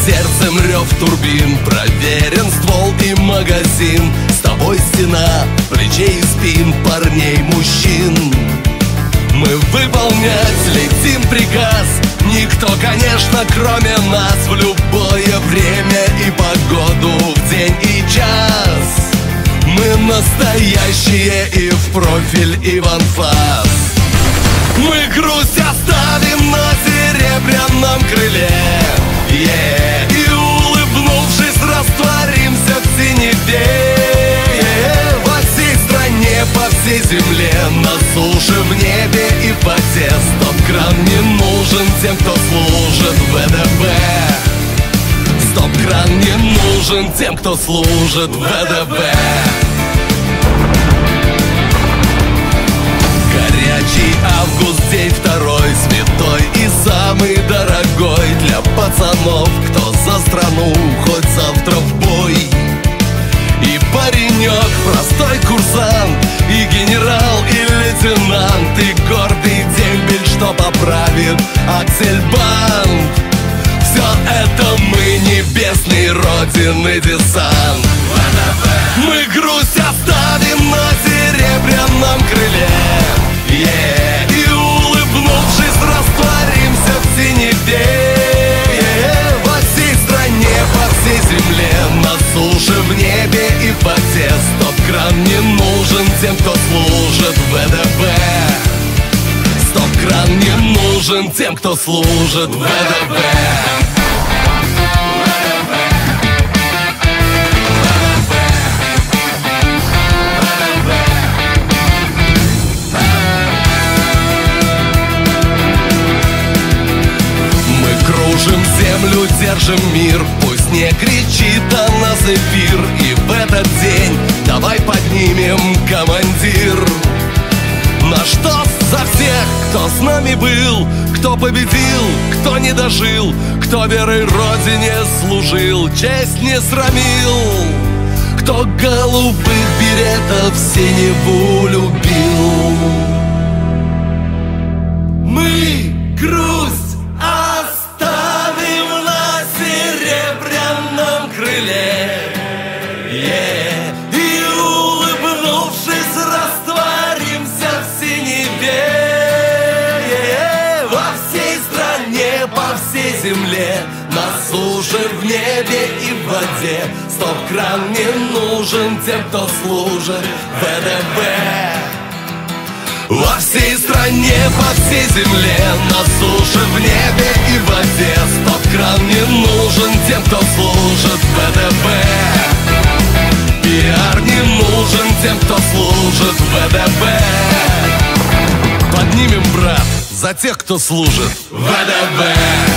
сердцем рев турбин, проверен ствол и магазин. С тобой стена плечей и спин парней, мужчин. Мы выполнять летим приказ, никто, конечно, кроме нас. В любое время и погоду, в день и час. Мы настоящие и в профиль, и в анфас. Мы грусть оставим на серебряном крыле, и улыбнувшись растворимся в синеве. Во всей стране, по всей земле, на суше, в небе и в воде. Стоп-кран не нужен тем, кто служит ВДВ. Стоп-кран не нужен тем, кто служит ВДВ. Горячий август, день второй, святой и самый дорогой для пацанов, кто за страну, хоть завтра в бой. И паренек, простой курсант, и генерал, и лейтенант, и гордый дембель, что поправит аксельбанд. Все это мы, небесный Родины десант. Мы грусть оставим на серебряном крыле, и улыбнувшись растворимся в синеве. Во всей стране, по всей земле, на суше, в небе и в воде. Стоп-кран не нужен тем, кто служит ВДВ. Стоп-кран не нужен тем, кто служит ВДВ. Кружим землю, держим мир, пусть не кричит о нас эфир. И в этот день давай поднимем командир. Наш тост за всех, кто с нами был, кто победил, кто не дожил, кто верой Родине служил, честь не срамил, кто голубых беретов синеву любил. Мы грусть и улыбнувшись растворимся в синеве. Во всей стране, по всей земле, на суше, в небе и в воде. Стоп-кран не нужен тем, кто служит ВДВ. Во всей стране, по всей земле, на суше, в небе и в воде. Стоп-кран не нужен тем, кто служит ВДВ. Пиар не нужен тем, кто служит ВДВ. Поднимем, брат, за тех, кто служит ВДВ.